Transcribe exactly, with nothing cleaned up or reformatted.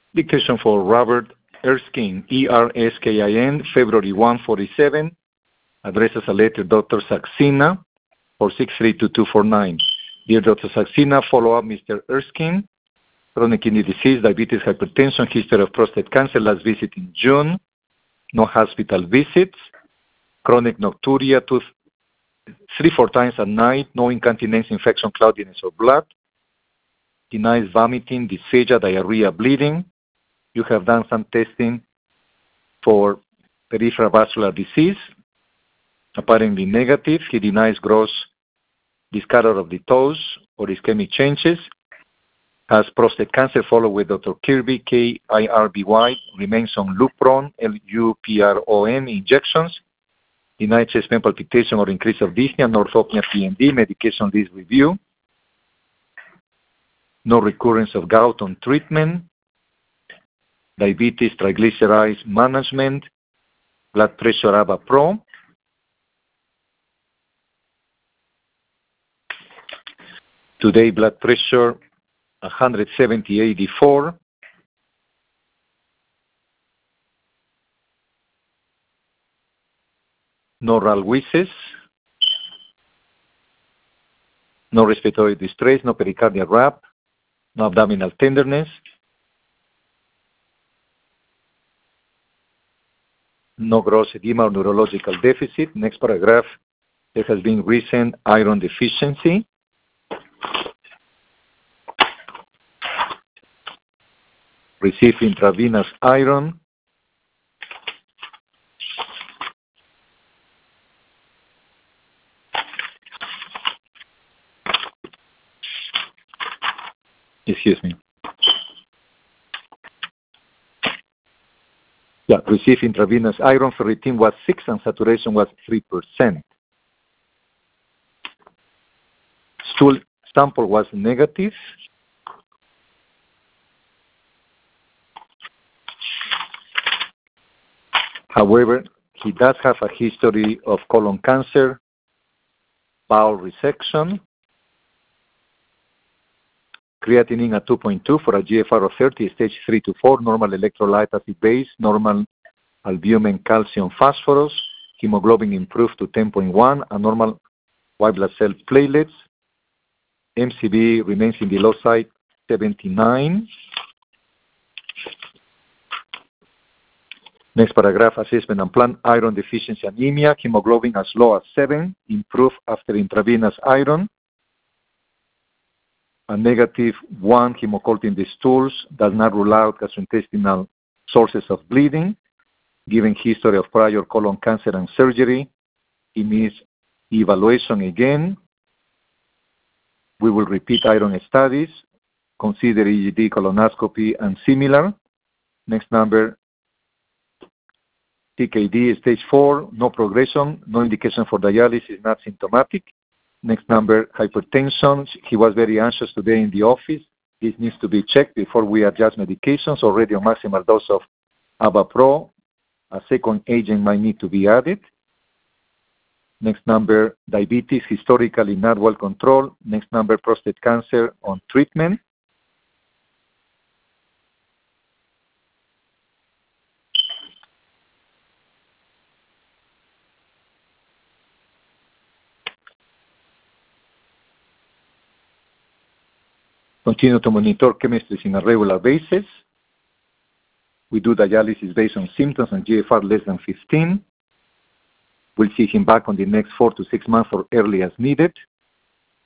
Dictation for Robert Erskine, E R S K I N, February first, forty-seven. Addresses a letter Doctor Saxena, four six three two two four nine. Dear Doctor Saxena, follow up Mister Erskine. Chronic kidney disease, diabetes, hypertension, history of prostate cancer, last visit in June. No hospital visits. Chronic nocturia, two, three, four times at night. No incontinence, infection, cloudiness, or blood. Denies vomiting, dysphagia, diarrhea, bleeding. You have done some testing for peripheral vascular disease. Apparently negative. He denies gross discolor of the toes or ischemic changes. Has prostate cancer, followed with Doctor Kirby, K I R B Y, remains on Lupron, L U P R O N injections. Denied chest pain, palpitation, or increase of dyspnea, orthopnea, P M D, medication list review. No recurrence of gout on treatment. Diabetes, triglycerides management. Blood pressure, Avapro. Today, blood pressure, one seventy eighty-four. No ralwises. No respiratory distress, no pericardial rap, no abdominal tenderness. No gross edema or neurological deficit. Next paragraph, there has been recent iron deficiency. Receive intravenous iron. Excuse me. Yeah, receive intravenous iron. Ferritin was six and saturation was three percent. Stool sample was negative. However, he does have a history of colon cancer, bowel resection, creatinine at two point two for a G F R of thirty, stage three to four, normal electrolyte acid base, normal albumin, calcium, phosphorus, hemoglobin improved to ten point one, and normal white blood cell platelets. M C B remains in the low side, seventy-nine. Next paragraph, assessment and plan, iron deficiency anemia, hemoglobin as low as seven, improved after intravenous iron. A negative one hemoculture in the stools does not rule out gastrointestinal sources of bleeding. Given history of prior colon cancer and surgery, he needs evaluation again. We will repeat iron studies, consider E G D, colonoscopy, and similar. Next number, T K D, stage four, no progression, no indication for dialysis, not symptomatic. Next number, hypertension. He was very anxious today in the office. This needs to be checked before we adjust medications. Already on maximal dose of Avapro. A second agent might need to be added. Next number, diabetes, historically not well controlled. Next number, prostate cancer on treatment. Continue to monitor chemistry on a regular basis. We do dialysis based on symptoms and G F R less than fifteen. We'll see him back on the next four to six months or early as needed.